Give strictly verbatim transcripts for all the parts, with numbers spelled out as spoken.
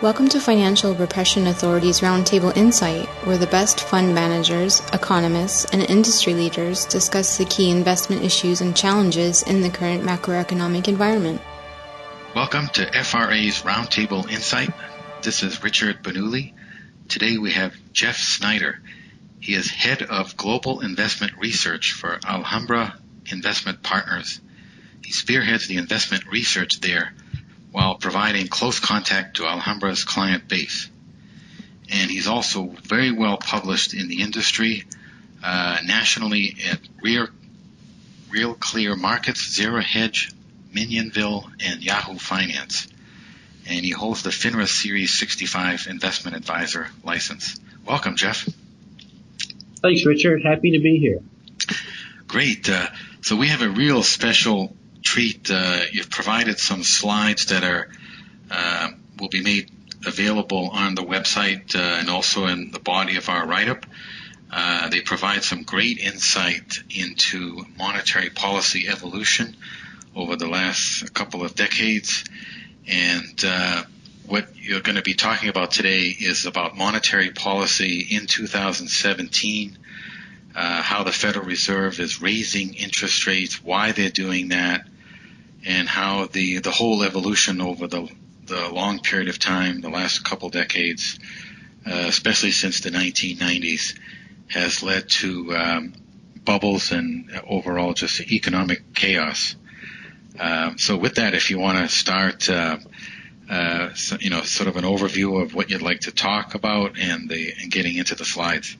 Welcome to Financial Repression Authority's Roundtable Insight, where the best fund managers, economists, and industry leaders discuss the key investment issues and challenges in the current macroeconomic environment. Welcome to F R A's Roundtable Insight. This is Richard Benuli. Today we have Jeff Snyder. He is Head of Global Investment Research for Alhambra Investment Partners. He spearheads the investment research there while providing close contact to Alhambra's client base. And he's also very well published in the industry, uh, nationally at Real, Real Clear Markets, Zero Hedge, Minionville, and Yahoo Finance. And he holds the FINRA Series sixty-five Investment Advisor license. Welcome, Jeff. Thanks, Richard. Happy to be here. Great. Uh, so we have a real special treat. Uh, you've provided some slides that are uh, will be made available on the website uh, and also in the body of our write-up. Uh, they provide some great insight into monetary policy evolution over the last couple of decades. And uh, what you're going to be talking about today is about monetary policy in two thousand seventeen, uh, how the Federal Reserve is raising interest rates, why they're doing that, and how the, the whole evolution over the, the long period of time, the last couple decades, uh, especially since the nineteen nineties, has led to um, bubbles and overall just economic chaos. Um, so with that, if you want to start, uh, uh, so, you know, sort of an overview of what you'd like to talk about and the and getting into the slides.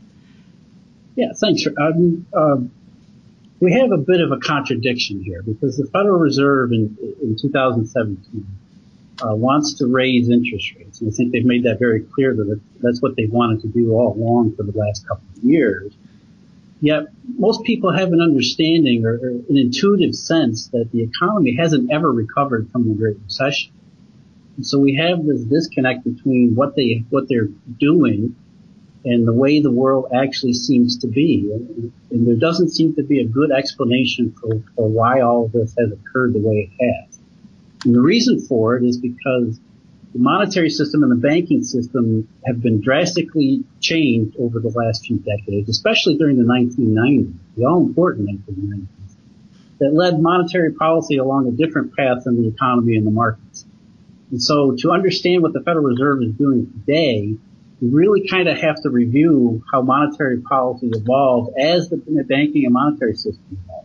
Yeah, thanks. Um, uh, we have a bit of a contradiction here because the Federal Reserve in, in two thousand seventeen uh, wants to raise interest rates. And I think they've made that very clear that that's what they've wanted to do all along for the last couple of years. Yet most people have an understanding or, or an intuitive sense that the economy hasn't ever recovered from the Great Recession. And so we have this disconnect between what they, what they're doing and the way the world actually seems to be. And, and there doesn't seem to be a good explanation for, for why all of this has occurred the way it has. And the reason for it is because the monetary system and the banking system have been drastically changed over the last few decades, especially during the nineteen nineties, the all-important nineteen nineties, that led monetary policy along a different path than the economy and the markets. And so to understand what the Federal Reserve is doing today, we really kind of have to review how monetary policy evolved as the banking and monetary system evolved.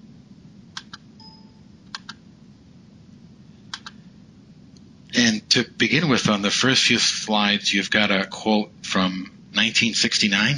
And to begin with, on the first few slides, you've got a quote from nineteen sixty-nine.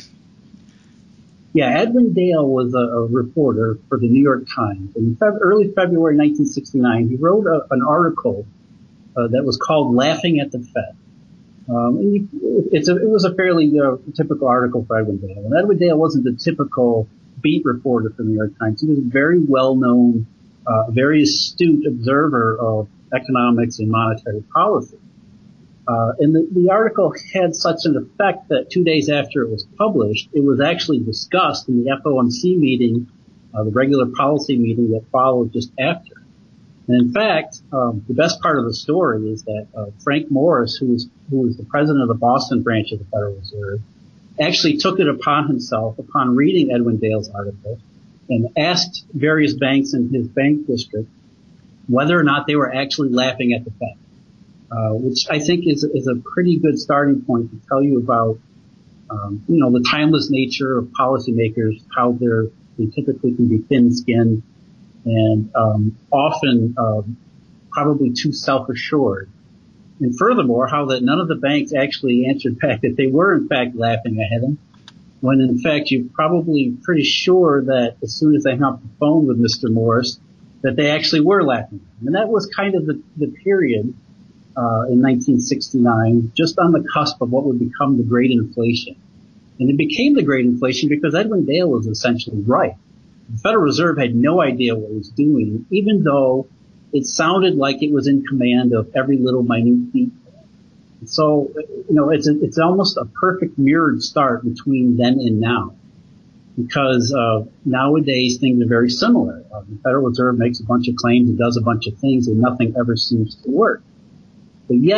Yeah, Edwin Dale was a, a reporter for the New York Times. In Feb- early February nineteen sixty-nine, he wrote a, an article uh, that was called Laughing at the Fed. Um, and he, it's a, it was a fairly uh, typical article for Edwin Dale. And Edwin Dale wasn't the typical beat reporter for the New York Times. He was a very well-known, uh, very astute observer of economics and monetary policy. Uh, and the, the article had such an effect that two days after it was published, it was actually discussed in the F O M C meeting, uh, the regular policy meeting that followed just after. And in fact, um, the best part of the story is that uh, Frank Morris, who was who was the president of the Boston branch of the Federal Reserve, actually took it upon himself, upon reading Edwin Dale's article, and asked various banks in his bank district whether or not they were actually laughing at the Fed, uh, which I think is, is a pretty good starting point to tell you about, um, you know, the timeless nature of policymakers, how they're, they typically can be thin-skinned and, um, often, um, probably too self-assured. And furthermore, how that none of the banks actually answered back that they were in fact laughing at him, when in fact you're probably pretty sure that as soon as they hung up the phone with Mister Morris, that they actually were laughing at him. And that was kind of the, the period uh in nineteen sixty-nine, just on the cusp of what would become the Great Inflation. And it became the Great Inflation because Edwin Dale was essentially right. The Federal Reserve had no idea what it was doing, even though it sounded like it was in command of every little minute detail. So, you know, it's a, it's almost a perfect mirrored start between then and now. Because uh nowadays things are very similar. Uh, the Federal Reserve makes a bunch of claims and does a bunch of things and nothing ever seems to work. But yet,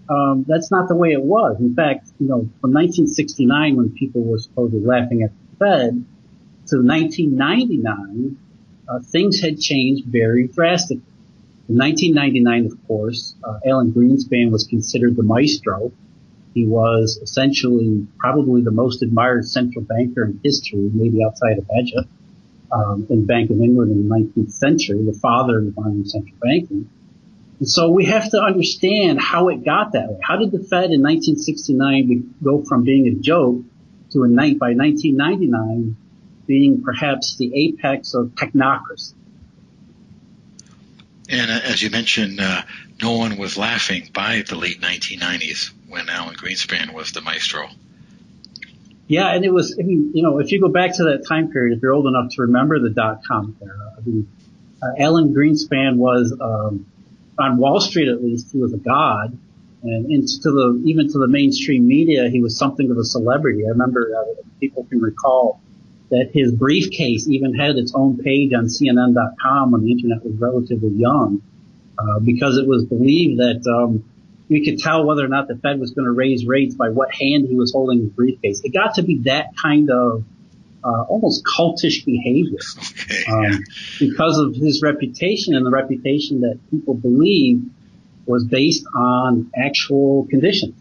um, that's not the way it was. In fact, you know, from nineteen sixty-nine, when people were supposedly laughing at the Fed, to nineteen ninety-nine, uh, things had changed very drastically. In nineteen ninety-nine, of course, uh, Alan Greenspan was considered the maestro. He was essentially probably the most admired central banker in history, maybe outside of Hedge, um, in Bank of England in the nineteenth century, the father of modern central banking. And so we have to understand how it got that way. How did the Fed in nineteen sixty-nine go from being a joke to a night by nineteen ninety-nine being perhaps the apex of technocracy? And uh, as you mentioned, uh, no one was laughing by the late nineteen nineties when Alan Greenspan was the maestro. Yeah, and it was, I mean, you know, if you go back to that time period, if you're old enough to remember the dot-com era, I mean, uh, Alan Greenspan was, um, on Wall Street at least, he was a god. And into the, even to the mainstream media, he was something of a celebrity. I remember uh, people can recall that his briefcase even had its own page on C N N dot com when the internet was relatively young, uh, because it was believed that, um, we could tell whether or not the Fed was going to raise rates by what hand he was holding his briefcase. It got to be that kind of, uh, almost cultish behavior, okay, um, yeah. because of his reputation and the reputation that people believed was based on actual conditions.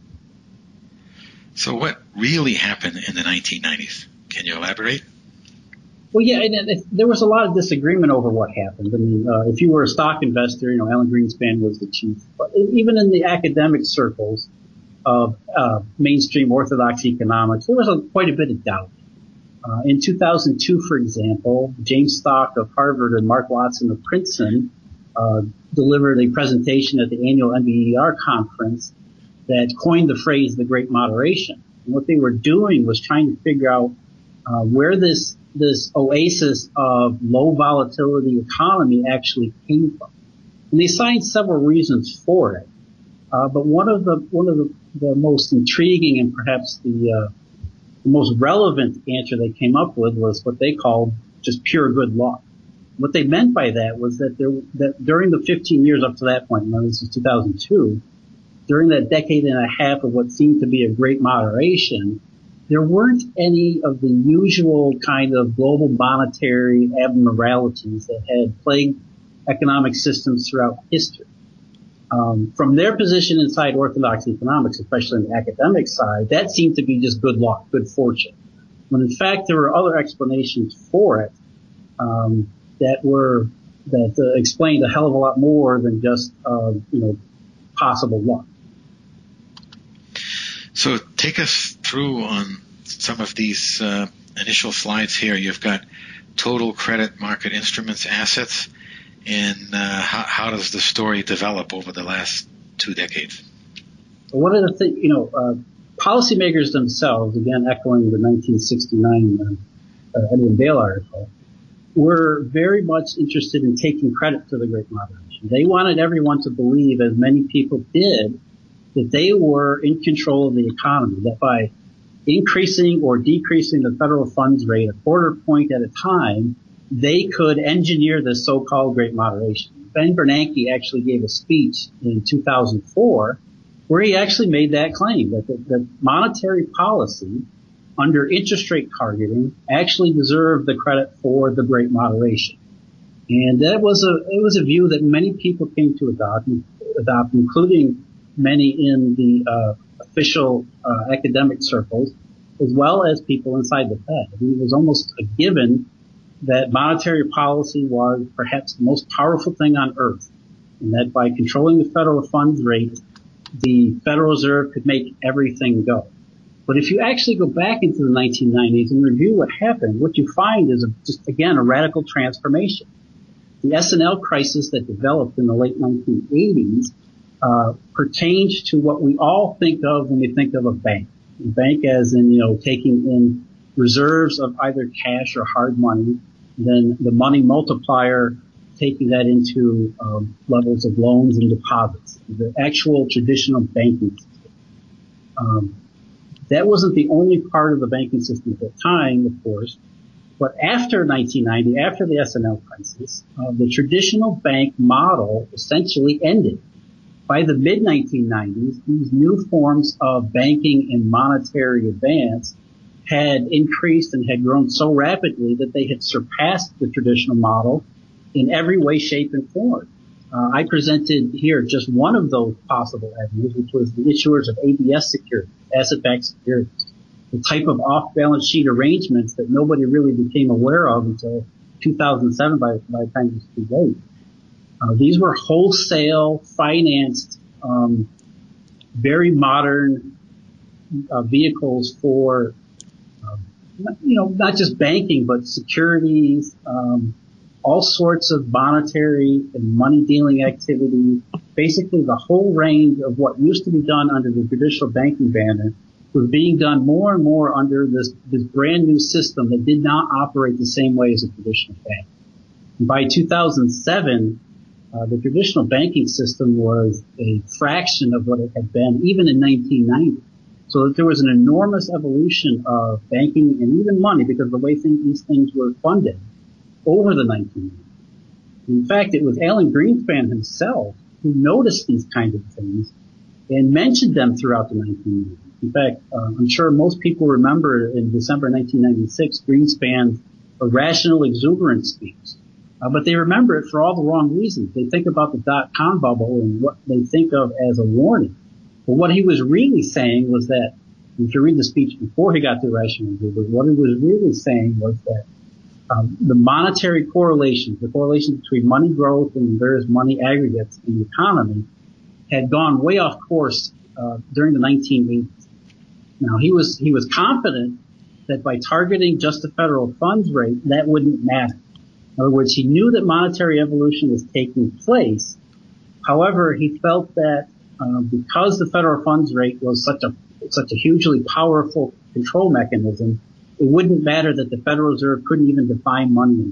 So what really happened in the nineteen nineties? Can you elaborate? Well, yeah, and, and there was a lot of disagreement over what happened. I mean, uh, if you were a stock investor, you know, Alan Greenspan was the chief. But even in the academic circles of uh, mainstream orthodox economics, there was a, quite a bit of doubt. Uh, in two thousand two, for example, James Stock of Harvard and Mark Watson of Princeton uh, delivered a presentation at the annual N B E R conference that coined the phrase "the Great Moderation." And what they were doing was trying to figure out uh, where this this oasis of low volatility economy actually came from. And they cited several reasons for it. Uh, but one of the, one of the, the most intriguing and perhaps the, uh, the most relevant answer they came up with was what they called just pure good luck. What they meant by that was that there, that during the fifteen years up to that point, now this is two thousand two, during that decade and a half of what seemed to be a great moderation, there weren't any of the usual kind of global monetary abnormalities that had plagued economic systems throughout history. Um, from their position inside orthodox economics, especially on the academic side, that seemed to be just good luck, good fortune. When in fact there were other explanations for it um, that were that uh, explained a hell of a lot more than just uh, you know possible luck. So take us through on some of these uh, initial slides here. You've got total credit market instruments assets, and uh, how, how does the story develop over the last two decades? One of the things, you know, uh, policymakers themselves, again echoing the nineteen sixty-nine uh, uh, Edwin Bale article, were very much interested in taking credit for the Great Moderation. They wanted everyone to believe, as many people did, that they were in control of the economy, that by increasing or decreasing the federal funds rate a quarter point at a time, they could engineer the so-called Great Moderation. Ben Bernanke actually gave a speech in two thousand four where he actually made that claim, that the, the monetary policy under interest rate targeting actually deserved the credit for the Great Moderation. And that was a, it was a view that many people came to adopt, adopt including many in the uh, official uh, academic circles, as well as people inside the Fed. I mean, it was almost a given that monetary policy was perhaps the most powerful thing on earth, and that by controlling the federal funds rate, the Federal Reserve could make everything go. But if you actually go back into the nineteen nineties and review what happened, what you find is a, just, again, a radical transformation. The S and L crisis that developed in the late nineteen eighties Uh, pertains to what we all think of when we think of a bank. A bank as in, you know, taking in reserves of either cash or hard money, then the money multiplier taking that into um, levels of loans and deposits, the actual traditional banking system. Um, that wasn't the only part of the banking system at the time, of course, but after nineteen ninety, after the S and L crisis, uh, the traditional bank model essentially ended. By the mid nineteen nineties, these new forms of banking and monetary advance had increased and had grown so rapidly that they had surpassed the traditional model in every way, shape, and form. Uh, I presented here just one of those possible avenues, which was the issuers of A B S securities, asset-backed securities, the type of off-balance sheet arrangements that nobody really became aware of until two thousand seven by, by the time it was too late. Uh, these were wholesale financed, um, very modern uh, vehicles for, um, you know, not just banking, but securities, um, all sorts of monetary and money dealing activity. Basically, the whole range of what used to be done under the traditional banking banner was being done more and more under this, this brand new system that did not operate the same way as a traditional bank. And by two thousand seven, uh, the traditional banking system was a fraction of what it had been even in nineteen ninety. So that there was an enormous evolution of banking and even money because of the way things, these things were funded over the nineteen nineties. In fact, it was Alan Greenspan himself who noticed these kinds of things and mentioned them throughout the nineteen nineties. In fact, uh, I'm sure most people remember in December nineteen ninety-six, Greenspan's irrational exuberance speech. Uh, but they remember it for all the wrong reasons. They think about the dot-com bubble and what they think of as a warning. But what he was really saying was that, if you read the speech before he got to irrational exuberance, what he was really saying was that um, the monetary correlations, the correlation between money growth and various money aggregates in the economy had gone way off course uh, during the nineteen eighties. Now, he was, he was confident that by targeting just the federal funds rate, that wouldn't matter. In other words, he knew that monetary evolution was taking place. However, he felt that, uh, because the federal funds rate was such a, such a hugely powerful control mechanism, it wouldn't matter that the Federal Reserve couldn't even define money.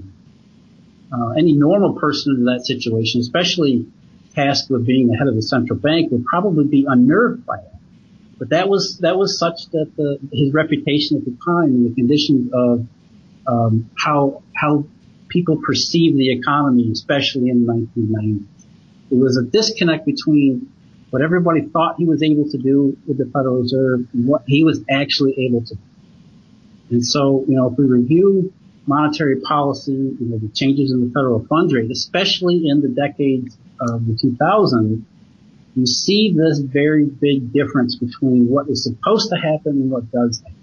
Uh, any normal person in that situation, especially tasked with being the head of the central bank, would probably be unnerved by that. But that was, that was such that the, his reputation at the time and the conditions of, um, how, how people perceived the economy, especially in the nineteen nineties. It was a disconnect between what everybody thought he was able to do with the Federal Reserve and what he was actually able to do. And so, you know, if we review monetary policy, you know, the changes in the federal funds rate, especially in the decades of the two thousands, you see this very big difference between what is supposed to happen and what does happen.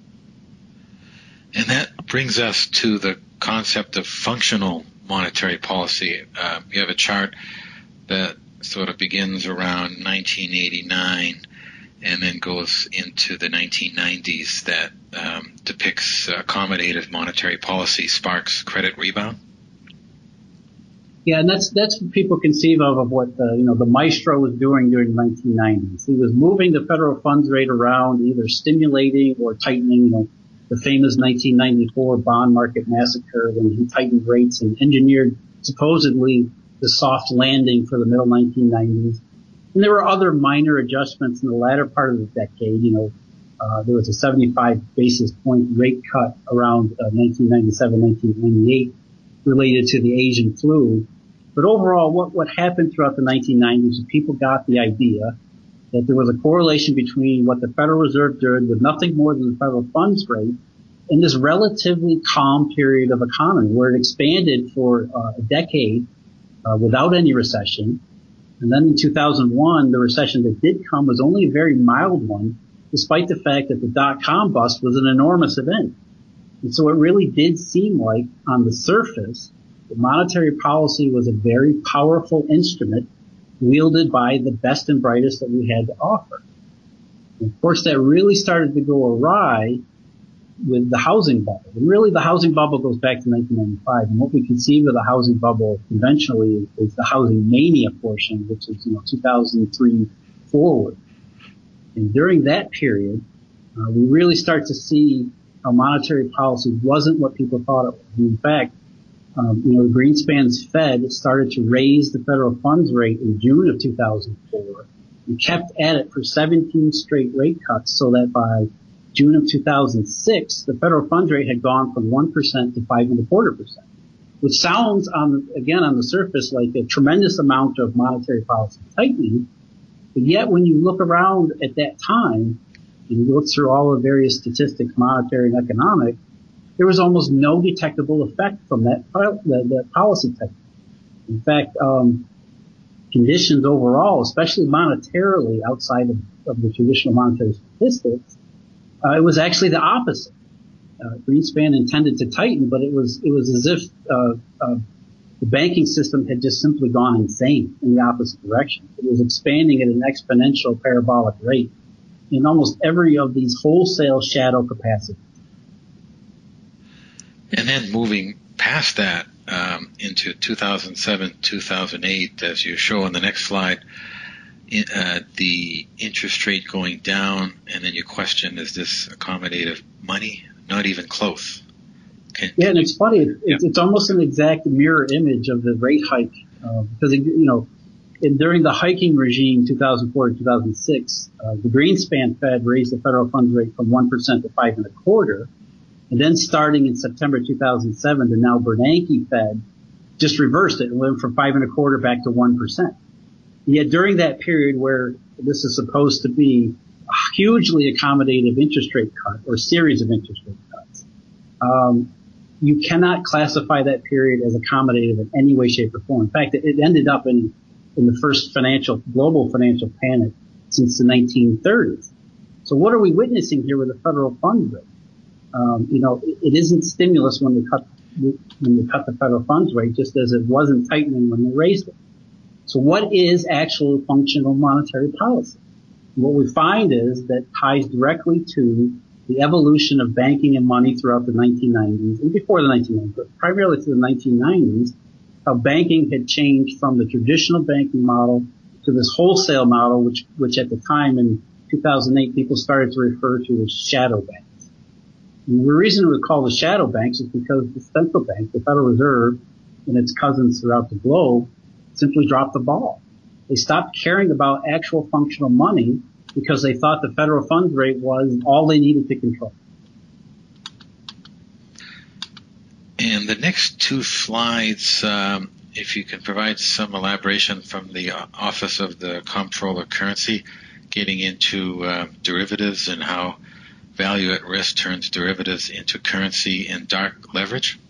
And that brings us to the concept of functional monetary policy. Uh, you have a chart that sort of begins around nineteen eighty-nine and then goes into the nineteen nineties that um, depicts accommodative monetary policy sparks credit rebound. Yeah, and that's that's what people conceive of of what the you know the maestro was doing during the nineteen nineties. He was moving the federal funds rate around, either stimulating or tightening. You know, the famous nineteen ninety-four bond market massacre when he tightened rates and engineered supposedly the soft landing for the middle nineteen nineties. And there were other minor adjustments in the latter part of the decade. You know, uh, there was a seventy-five basis point rate cut around uh, nineteen ninety-seven, nineteen ninety-eight related to the Asian flu. But overall, what, what happened throughout the nineteen nineties is people got the idea that there was a correlation between what the Federal Reserve did with nothing more than the federal funds rate in this relatively calm period of economy where it expanded for uh, a decade uh, without any recession. And then in two thousand one, the recession that did come was only a very mild one, despite the fact that the dot-com bust was an enormous event. And so it really did seem like, on the surface, that monetary policy was a very powerful instrument wielded by the best and brightest that we had to offer. And of course, that really started to go awry with the housing bubble. And really, the housing bubble goes back to nineteen ninety-five. And what we conceive of the housing bubble conventionally is, is the housing mania portion, which is, you know, two thousand three forward. And during that period, uh, we really start to see how monetary policy wasn't what people thought it was. And in fact, um, you know, Greenspan's Fed started to raise the federal funds rate in June of two thousand four and kept at it for seventeen straight rate cuts, so that by June of two thousand six, the federal funds rate had gone from one percent to five and a quarter percent, which sounds on, again, on the surface like a tremendous amount of monetary policy tightening. But yet when you look around at that time and you look through all the various statistics, monetary and economic, there was almost no detectable effect from that, the, the policy technique. In fact, um, conditions overall, especially monetarily outside of, of the traditional monetary statistics, uh, it was actually the opposite. Uh, Greenspan intended to tighten, but it was, it was as if, uh, uh, the banking system had just simply gone insane in the opposite direction. It was expanding at an exponential parabolic rate in almost every of these wholesale shadow capacities. And then moving past that, um, into two thousand seven, two thousand eight, as you show on the next slide, in, uh, the interest rate going down, and then you question, is this accommodative money? Not even close. Can, yeah, and it's funny. It's, yeah. it's almost an exact mirror image of the rate hike, uh, because, it, you know, in, during the hiking regime, two thousand four to two thousand six, uh, the Greenspan Fed raised the federal funds rate from one percent to five and a quarter. And then starting in September two thousand seven, the now Bernanke Fed just reversed it and went from five and a quarter back to one percent. Yet during that period where this is supposed to be a hugely accommodative interest rate cut or series of interest rate cuts, um, you cannot classify that period as accommodative in any way, shape, or form. In fact, it, it ended up in, in the first financial, global financial panic since the nineteen thirties. So what are we witnessing here with the federal funds rate? Um, you know, it, it isn't stimulus when they cut when they cut the federal funds rate, just as it wasn't tightening when they raised it. So, what is actual functional monetary policy? What we find is that ties directly to the evolution of banking and money throughout the nineteen nineties and before the nineteen nineties, but primarily to the nineteen nineties, how banking had changed from the traditional banking model to this wholesale model, which which at the time in two thousand eight people started to refer to as shadow banks. And the reason we call the shadow banks is because the central bank, the Federal Reserve, and its cousins throughout the globe simply dropped the ball. They stopped caring about actual functional money because they thought the federal funds rate was all they needed to control. And the next two slides, um, if you can provide some elaboration from the Office of the Comptroller of Currency, getting into uh, derivatives and how value at risk turns derivatives into currency and dark leverage?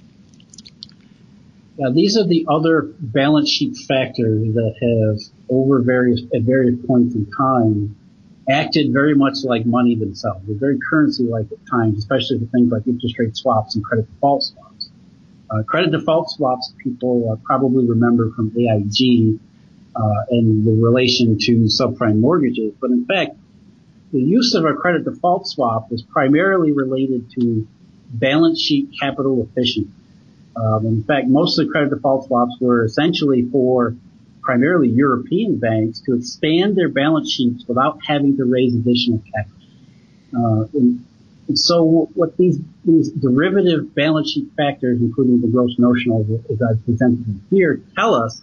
Now, these are the other balance sheet factors that have, over various at various points in time, acted very much like money themselves. They're very currency-like at times, especially for things like interest rate swaps and credit default swaps. Uh, credit default swaps, people uh, probably remember from A I G uh, and the relation to subprime mortgages, but in fact, the use of a credit default swap was primarily related to balance sheet capital efficiency. Um, in fact, most of the credit default swaps were essentially for primarily European banks to expand their balance sheets without having to raise additional capital. Uh, and, and so what these, these derivative balance sheet factors, including the gross notional, as I've presented here, tell us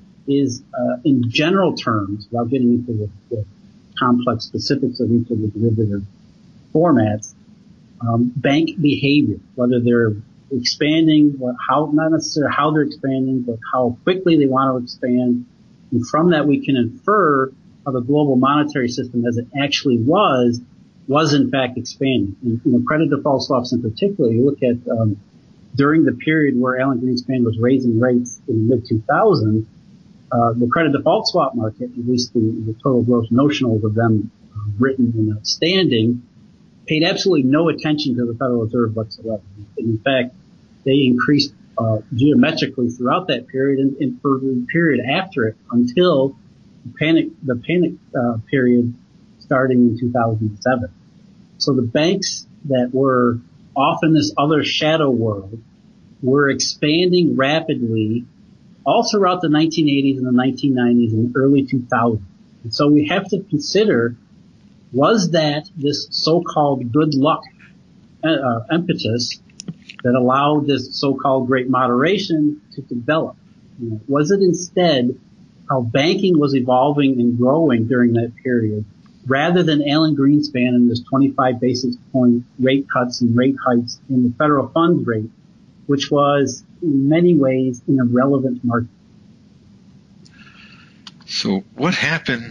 is, uh, in general terms, without getting into the, the complex specifics of each of the derivative formats, um, bank behavior, whether they're expanding, what, how, not necessarily how they're expanding, but how quickly they want to expand. And from that, we can infer how the global monetary system as it actually was, was in fact expanding. And, you know, credit default swaps in particular, you look at, um, during the period where Alan Greenspan was raising rates in the mid two thousands, uh, the credit default swap market, at least the, the total gross notionals of them uh, written and outstanding, paid absolutely no attention to the Federal Reserve whatsoever. And in fact, they increased uh, geometrically throughout that period and, and for the period after it until the panic, the panic uh, period starting in two thousand seven. So the banks that were off in this other shadow world were expanding rapidly all throughout the nineteen eighties and the nineteen nineties and early two thousands. And so we have to consider, was that this so-called good luck uh, impetus that allowed this so-called great moderation to develop? You know, was it instead how banking was evolving and growing during that period, rather than Alan Greenspan and this twenty-five basis point rate cuts and rate hikes in the federal funds rate, which was in many ways an irrelevant market? So what happened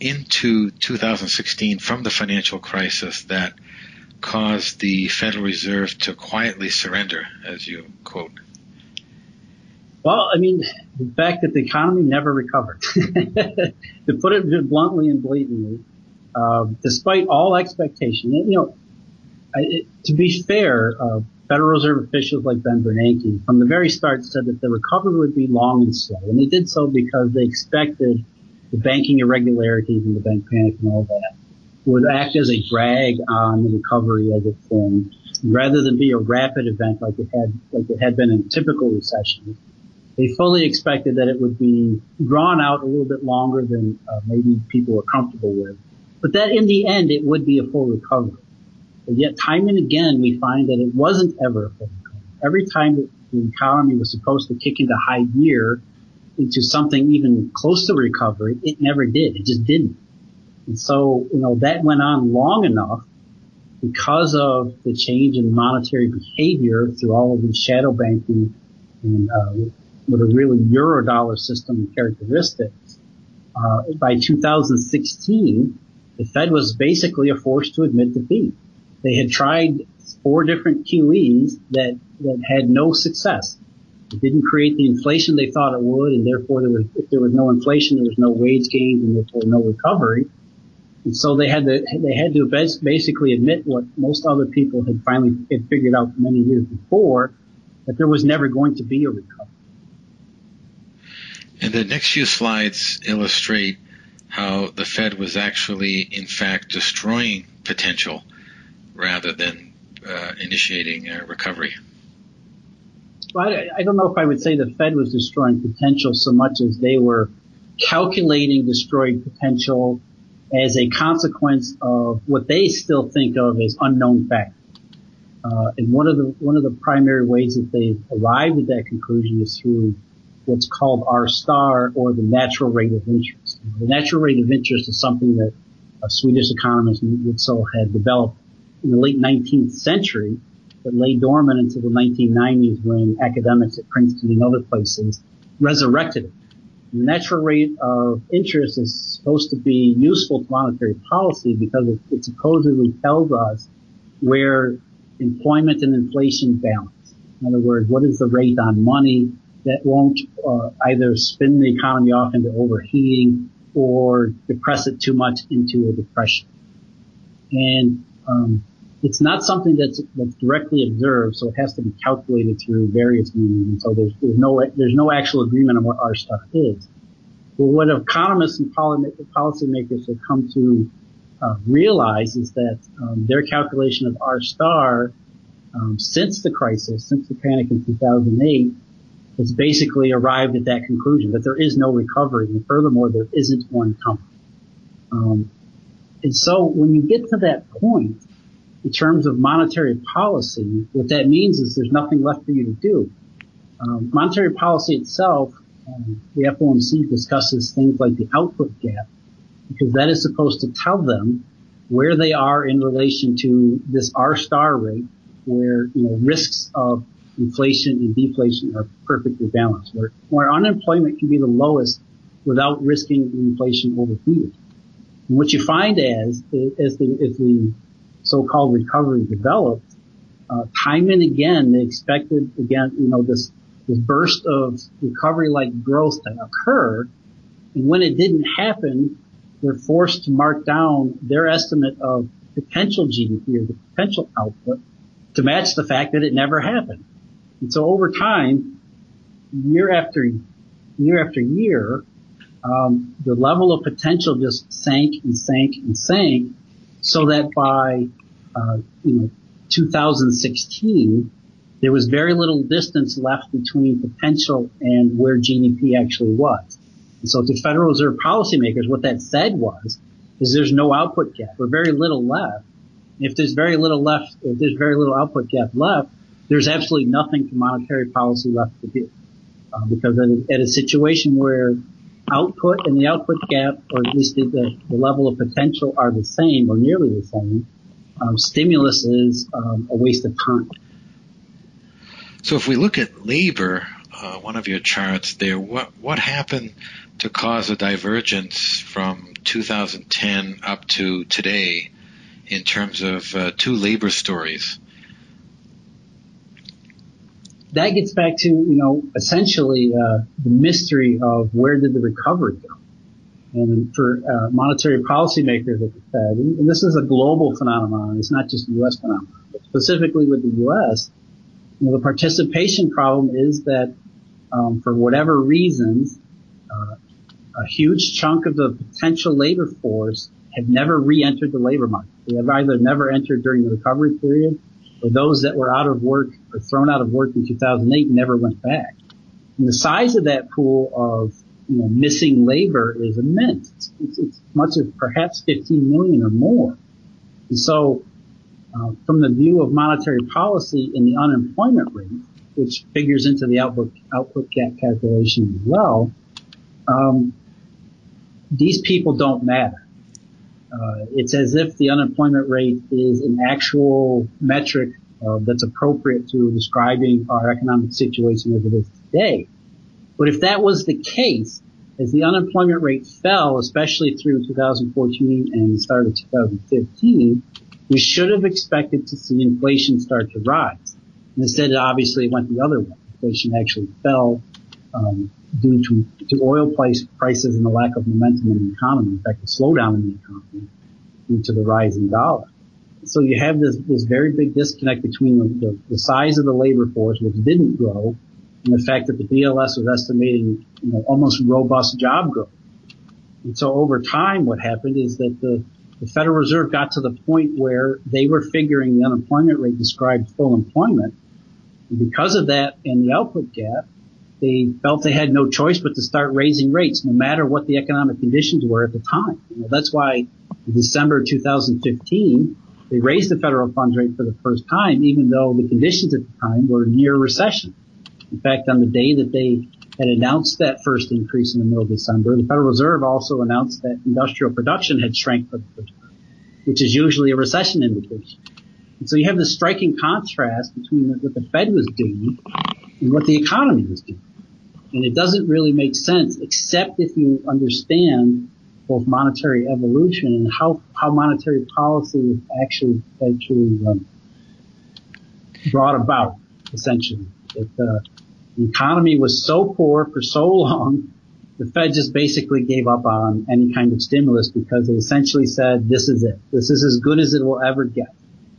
into two thousand sixteen from the financial crisis that caused the Federal Reserve to quietly surrender, as you quote? Well, I mean, the fact that the economy never recovered. To put it bluntly and blatantly, uh, despite all expectation, you know, it, to be fair, uh, Federal Reserve officials like Ben Bernanke from the very start said that the recovery would be long and slow, and they did so because they expected the banking irregularities and the bank panic and all that would act as a drag on the recovery as it formed, rather than be a rapid event like it had like it had been in typical recessions. They fully expected that it would be drawn out a little bit longer than uh, maybe people were comfortable with, but that in the end it would be a full recovery. But yet time and again we find that it wasn't ever a full recovery. Every time that the economy was supposed to kick into high gear, into something even close to recovery, it never did. It just didn't. And so, you know, that went on long enough because of the change in monetary behavior through all of these shadow banking and uh, with a really Eurodollar system characteristics. Uh, by two thousand sixteen, the Fed was basically a force to admit defeat. They had tried four different Q Es that, that had no success. It didn't create the inflation they thought it would, and therefore there was, if there was no inflation, there was no wage gains, and therefore no recovery. And so they had to, they had to basically admit what most other people had finally had figured out many years before, that there was never going to be a recovery. And the next few slides illustrate how the Fed was actually, in fact, destroying potential rather than uh, initiating a recovery. Well, I, I don't know if I would say the Fed was destroying potential so much as they were calculating destroyed potential as a consequence of what they still think of as unknown factors. Uh, and one of the one of the primary ways that they've arrived at that conclusion is through what's called R star, or the natural rate of interest. The natural rate of interest is something that a Swedish economist, Witzel, had developed in the late nineteenth century, that lay dormant until the nineteen nineties when academics at Princeton and other places resurrected it. The natural rate of interest is supposed to be useful to monetary policy because it, it supposedly tells us where employment and inflation balance. In other words, what is the rate on money that won't uh, either spin the economy off into overheating or depress it too much into a depression. And um, it's not something that's that's directly observed, so it has to be calculated through various means. And so there's, there's no there's no actual agreement on what R star is. But what economists and policymakers have come to uh, realize is that um, their calculation of R star um, since the crisis, since the panic in two thousand eight, has basically arrived at that conclusion that there is no recovery, and furthermore, there isn't one coming. Um, and so when you get to that point, in terms of monetary policy, what that means is there's nothing left for you to do. Um, monetary policy itself, um, the F O M C discusses things like the output gap, because that is supposed to tell them where they are in relation to this R star rate, where, you know, risks of inflation and deflation are perfectly balanced, where, where unemployment can be the lowest without risking inflation overheating. And what you find as, as the, as the so-called recovery developed, uh, time and again, they expected, again, you know, this, this burst of recovery-like growth to occur. And when it didn't happen, they're forced to mark down their estimate of potential G D P, or the potential output, to match the fact that it never happened. And so over time, year after year after year, um, the level of potential just sank and sank and sank, so that by uh, you know two thousand sixteen, there was very little distance left between potential and where G D P actually was. And so to Federal Reserve policymakers, what that said was, is there's no output gap, or very little left. If there's very little left, if there's very little output gap left, there's absolutely nothing for monetary policy left to do. Uh, because at a, at a situation where output and the output gap, or at least the, the, the level of potential, are the same or nearly the same, um, stimulus is um, a waste of time. So if we look at labor, uh, one of your charts there, what what happened to cause a divergence from two thousand ten up to today in terms of uh, two labor stories? That gets back to, you know, essentially uh, the mystery of where did the recovery go? And for uh, monetary policymakers at the Fed, and, and this is a global phenomenon, it's not just a U S phenomenon, but specifically with the U S, you know, the participation problem is that um, for whatever reasons, uh, a huge chunk of the potential labor force have never re-entered the labor market. They have either never entered during the recovery period, or those that were out of work or thrown out of work in two thousand eight never went back. And the size of that pool of, you know, missing labor is immense. It's, it's, it's much as perhaps fifteen million or more. And so, uh, from the view of monetary policy and the unemployment rate, which figures into the output, output gap calculation as well, um, these people don't matter. Uh, it's as if the unemployment rate is an actual metric uh, that's appropriate to describing our economic situation as it is today. But if that was the case, as the unemployment rate fell, especially through two thousand fourteen and the start of two thousand fifteen, we should have expected to see inflation start to rise. And instead, obviously, it went the other way. Inflation actually fell um, due to, to oil price, prices and the lack of momentum in the economy. In fact, a slowdown in the economy due to the rising dollar. So you have this, this very big disconnect between the, the, the size of the labor force, which didn't grow, and the fact that the B L S was estimating, you know, almost robust job growth. And so over time, what happened is that the, the Federal Reserve got to the point where they were figuring the unemployment rate described full employment. And because of that and the output gap, they felt they had no choice but to start raising rates, no matter what the economic conditions were at the time. You know, that's why in December two thousand fifteen, they raised the federal funds rate for the first time, even though the conditions at the time were near recession. In fact, on the day that they had announced that first increase in the middle of December, the Federal Reserve also announced that industrial production had shrank for the first time, which is usually a recession indication. And so you have this striking contrast between what the Fed was doing and what the economy was doing. And it doesn't really make sense, except if you understand both monetary evolution and how, how monetary policy is actually, actually um, brought about, essentially. It, uh, the economy was so poor for so long, the Fed just basically gave up on any kind of stimulus because they essentially said, this is it. This is as good as it will ever get.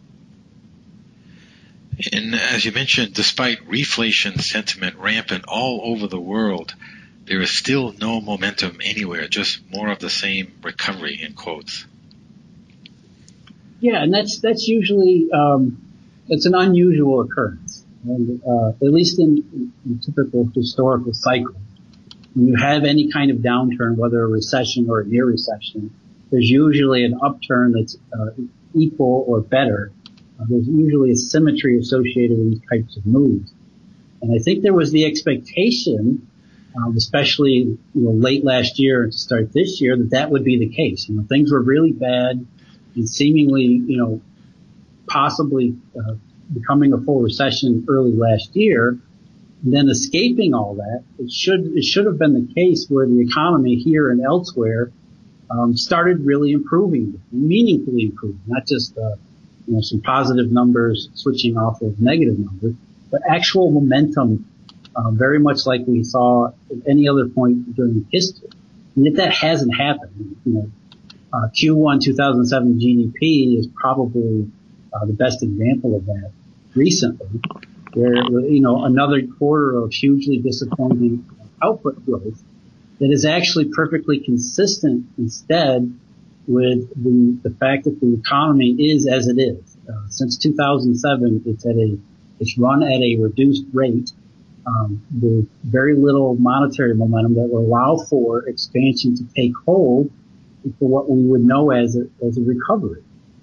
And as you mentioned, despite reflation sentiment rampant all over the world, there is still no momentum anywhere, just more of the same recovery, in quotes. Yeah, and that's that's usually um, it's an unusual occurrence, and uh, at least in, in typical historical cycles, when you have any kind of downturn, whether a recession or a near recession, there's usually an upturn that's uh, equal or better. Uh, there's usually a symmetry associated with these types of moves. And I think there was the expectation, um, especially, you know, late last year and to start this year, that that would be the case. You know, things were really bad and seemingly, you know, possibly uh, becoming a full recession early last year. And then escaping all that, it should it should have been the case where the economy here and elsewhere um, started really improving, meaningfully improving, not just uh, you know, some positive numbers switching off of negative numbers, but actual momentum, uh, very much like we saw at any other point during history. And yet that hasn't happened. You know, uh, Q one two thousand seven G D P is probably uh, the best example of that recently, where, you know, another quarter of hugely disappointing output growth that is actually perfectly consistent instead with the, the fact that the economy is as it is. Uh, since two thousand seven, it's at a, it's run at a reduced rate, um, with very little monetary momentum that will allow for expansion to take hold for what we would know as a, as a recovery.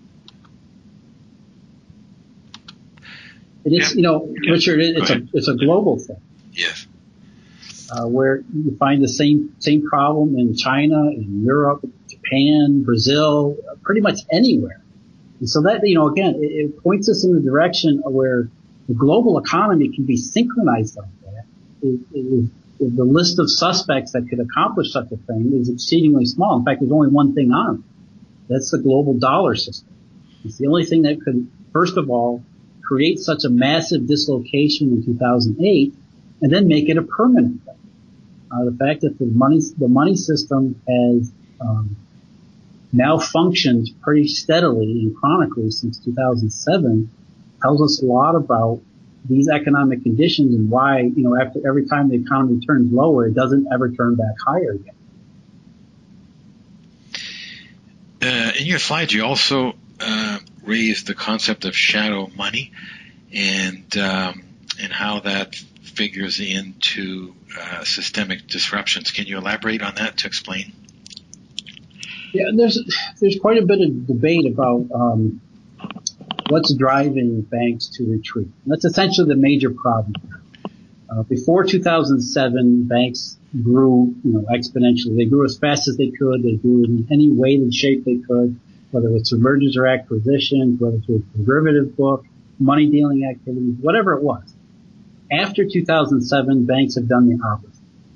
It is, yeah. you know, yeah. Richard, it, it's a, it's a global thing. Yes. Uh, where you find the same, same problem in China, in Europe, Japan, Brazil, pretty much anywhere. And so that, you know, again, it, it points us in the direction of where the global economy can be synchronized like that. is, is the list of suspects that could accomplish such a thing is exceedingly small. In fact, there's only one thing on it. That's the global dollar system. It's the only thing that could, first of all, create such a massive dislocation in two thousand eight and then make it a permanent thing. Uh, the fact that the money, the money system has, um, now functioned pretty steadily and chronically since two thousand seven tells us a lot about these economic conditions and why, you know, after every time the economy turns lower, it doesn't ever turn back higher again. Uh, in your slides, you also uh, raised the concept of shadow money and um, and how that figures into uh, systemic disruptions. Can you elaborate on that to explain? Yeah, there's there's quite a bit of debate about um, what's driving banks to retreat. And that's essentially the major problem. Uh, before two thousand seven, banks grew, you know, exponentially. They grew as fast as they could. They grew in any way and shape they could, whether it's through mergers or acquisitions, whether it's through a derivative book, money dealing activities, whatever it was. After two thousand seven, banks have done the opposite.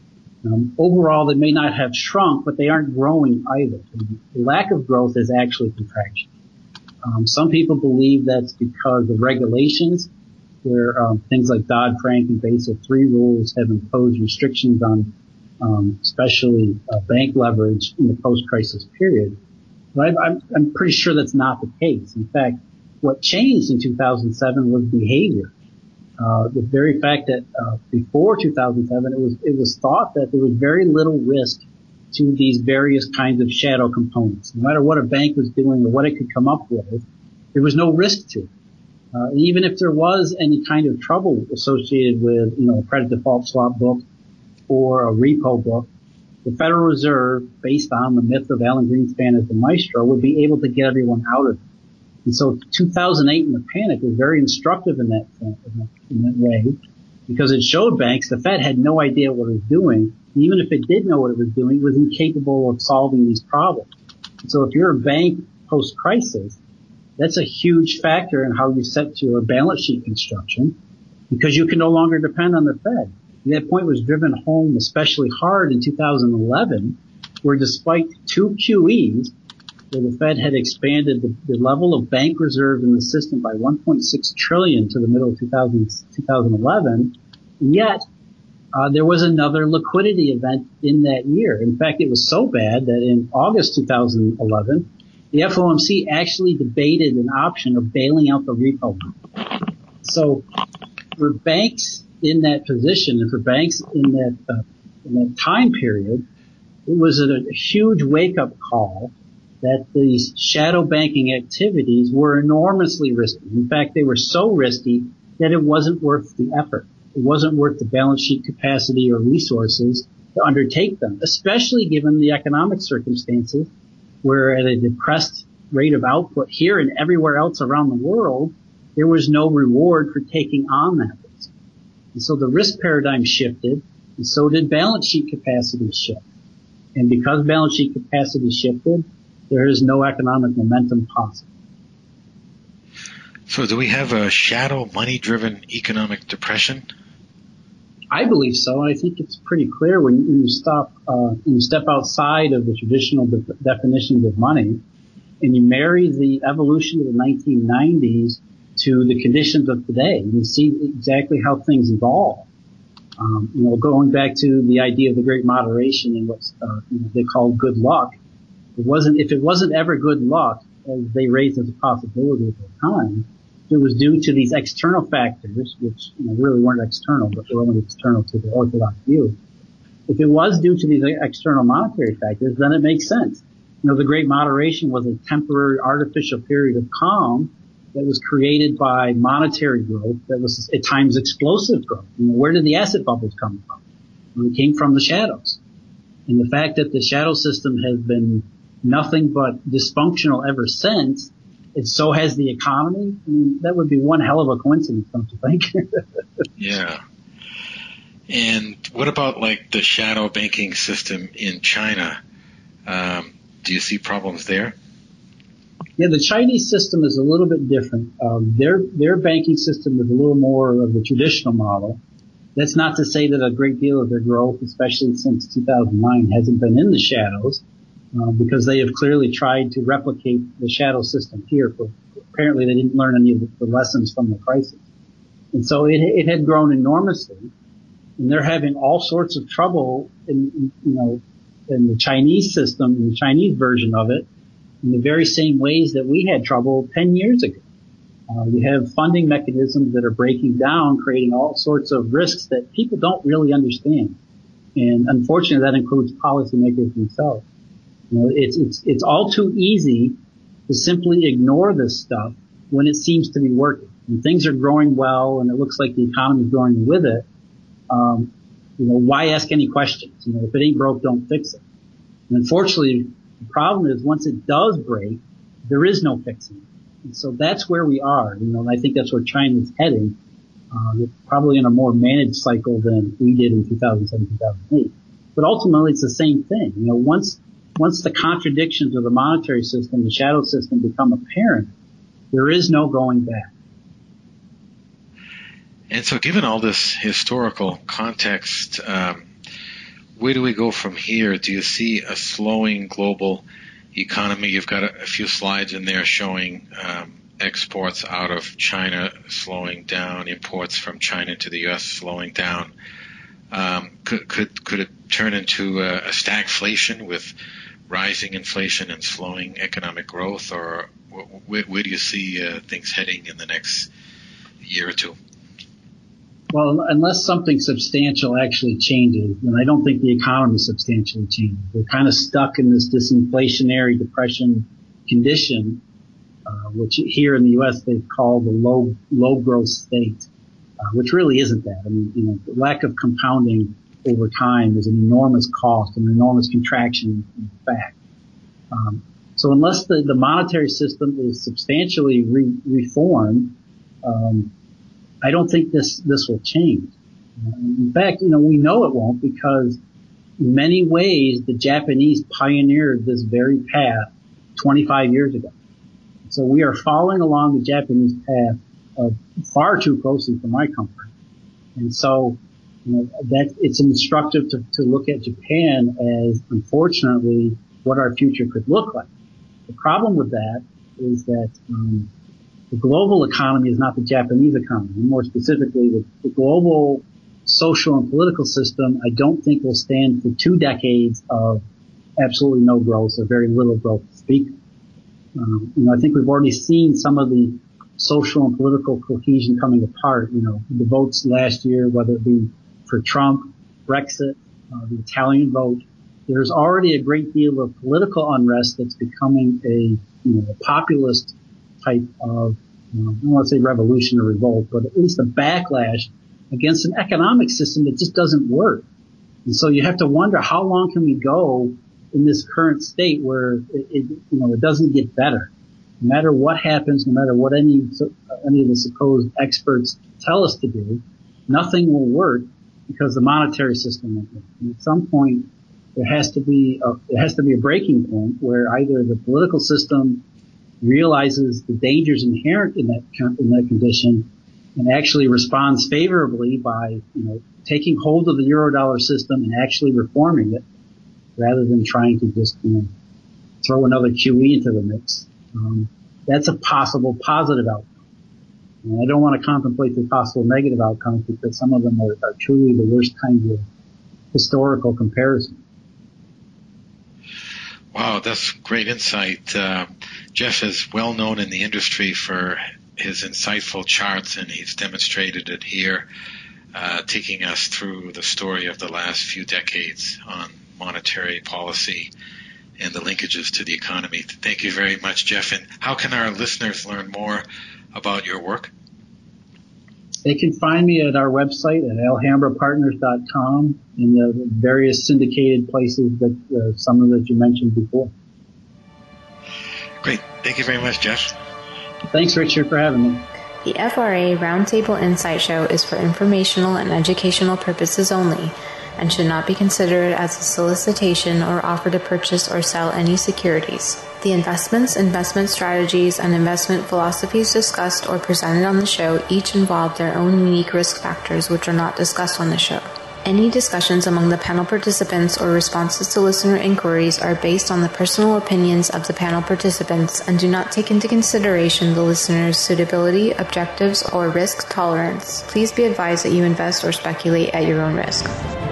Um, overall, they may not have shrunk, but they aren't growing either. The lack of growth is actually contraction. Um, some people believe that's because of regulations, where um, things like Dodd-Frank and Basel three rules have imposed restrictions on, um, especially uh, bank leverage in the post-crisis period. But I'm, I'm pretty sure that's not the case. In fact, what changed in two thousand seven was behavior. Uh, the very fact that uh, before two thousand seven, it was it was thought that there was very little risk to these various kinds of shadow components. No matter what a bank was doing or what it could come up with, there was no risk to it. Uh, even if there was any kind of trouble associated with, you know, a credit default swap book or a repo book, the Federal Reserve, based on the myth of Alan Greenspan as the maestro, would be able to get everyone out of it. And so two thousand eight and the panic was very instructive in that, in that, in that way, because it showed banks the Fed had no idea what it was doing. Even if it did know what it was doing, it was incapable of solving these problems. And so if you're a bank post-crisis, that's a huge factor in how you set your balance sheet construction, because you can no longer depend on the Fed. And that point was driven home especially hard in two thousand eleven, where despite two Q Es, where the Fed had expanded the, the level of bank reserve in the system by one point six trillion to the middle of two thousand, twenty eleven, and yet uh, there was another liquidity event in that year. In fact, it was so bad that in August two thousand eleven, the F O M C actually debated an option of bailing out the repo. So for banks in that position and for banks in that uh, in that time period, it was a, a huge wake-up call that these shadow banking activities were enormously risky. In fact, they were so risky that it wasn't worth the effort. It wasn't worth the balance sheet capacity or resources to undertake them, especially given the economic circumstances where at a depressed rate of output here and everywhere else around the world, there was no reward for taking on that risk. And so the risk paradigm shifted, and so did balance sheet capacity shift. And because balance sheet capacity shifted, there is no economic momentum possible. So do we have a shadow money-driven economic depression? I believe so. I think it's pretty clear when you, when you stop, uh, when you step outside of the traditional de- definitions of money and you marry the evolution of the nineteen nineties to the conditions of today. You see exactly how things evolve. Um, you know, going back to the idea of the great moderation and what uh, you know, they call good luck. It wasn't, if it wasn't ever good luck, as they raised as a possibility at the time, it was due to these external factors, which you know, really weren't external, but were only external to the orthodox view. If it was due to these external monetary factors, then it makes sense. You know, the Great Moderation was a temporary artificial period of calm that was created by monetary growth that was at times explosive growth. You know, where did the asset bubbles come from? Well, it came from the shadows. And the fact that the shadow system has been nothing but dysfunctional ever since, and so has the economy, I mean, that would be one hell of a coincidence, don't you think? Yeah. And what about like the shadow banking system in China? Um, do you see problems there? Yeah, the Chinese system is a little bit different. Um, their their banking system is a little more of the traditional model. That's not to say that a great deal of their growth, especially since two thousand nine, hasn't been in the shadows, uh, because they have clearly tried to replicate the shadow system here. But apparently they didn't learn any of the lessons from the crisis. And so it, it had grown enormously, and they're having all sorts of trouble in, you know, in the Chinese system, in the Chinese version of it, in the very same ways that we had trouble ten years ago. Uh, we have funding mechanisms that are breaking down, creating all sorts of risks that people don't really understand. And unfortunately, that includes policymakers themselves. You know, it's, it's, it's all too easy to simply ignore this stuff when it seems to be working. When things are growing well and it looks like the economy is growing with it, um, you know, why ask any questions? You know, if it ain't broke, don't fix it. And unfortunately, the problem is once it does break, there is no fixing it. And so that's where we are, you know, and I think that's where China's heading, uh, probably in a more managed cycle than we did in two thousand seven, two thousand eight. But ultimately, it's the same thing. You know, once, once the contradictions of the monetary system, the shadow system become apparent, there is no going back. And so given all this historical context, um, where do we go from here? Do you see a slowing global economy? You've got a, a few slides in there showing um, exports out of China slowing down, imports from China to the U S slowing down. Um, could, could, could it turn into a, a stagflation with rising inflation and slowing economic growth, or where, where do you see uh, things heading in the next year or two? Well, unless something substantial actually changes, and I don't think the economy substantially changes. We're kind of stuck in this disinflationary depression condition, uh, which here in the U S they've called the low, low growth state, uh, which really isn't that. I mean, you know, the lack of compounding over time is an enormous cost, an enormous contraction in fact. Um, so unless the, the monetary system is substantially re- reformed, um, I don't think this, this will change. In fact, you know, we know it won't because in many ways the Japanese pioneered this very path twenty-five years ago. So we are following along the Japanese path uh, far too closely for my comfort. And so, you know, that it's instructive to, to look at Japan as, unfortunately, what our future could look like. The problem with that is that, um, the global economy is not the Japanese economy. More specifically, the, the global social and political system, I don't think will stand for two decades of absolutely no growth or very little growth to speak of. Um, you know, I think we've already seen some of the social and political cohesion coming apart. You know, the votes last year, whether it be for Trump, Brexit, uh, the Italian vote, there's already a great deal of political unrest that's becoming a, you know, a populist type of, you know, I don't want to say revolution or revolt, but at least a backlash against an economic system that just doesn't work. And so you have to wonder, how long can we go in this current state where it, it you know, it doesn't get better? No matter what happens, no matter what any, any of the supposed experts tell us to do, nothing will work because the monetary system won't work. And at some point, there has to be a, there has to be a breaking point where either the political system realizes the dangers inherent in that in that condition and actually responds favorably by, you know, taking hold of the Eurodollar system and actually reforming it rather than trying to just, you know, throw another Q E into the mix. Um, that's a possible positive outcome. And I don't want to contemplate the possible negative outcomes because some of them are, are truly the worst kinds of historical comparisons. Wow, that's great insight. Uh, Jeff is well known in the industry for his insightful charts, and he's demonstrated it here, uh, taking us through the story of the last few decades on monetary policy and the linkages to the economy. Thank you very much, Jeff. And how can our listeners learn more about your work? They can find me at our website at alhambra partners dot com in the various syndicated places that uh, some of that you mentioned before. Great. Thank you very much, Jeff. Thanks, Richard, for having me. The F R A Roundtable Insight Show is for informational and educational purposes only. and should not be considered as a solicitation or offer to purchase or sell any securities. The investments, investment strategies, and investment philosophies discussed or presented on the show each involve their own unique risk factors which are not discussed on the show. Any discussions among the panel participants or responses to listener inquiries are based on the personal opinions of the panel participants and do not take into consideration the listener's suitability, objectives, or risk tolerance. Please be advised that you invest or speculate at your own risk.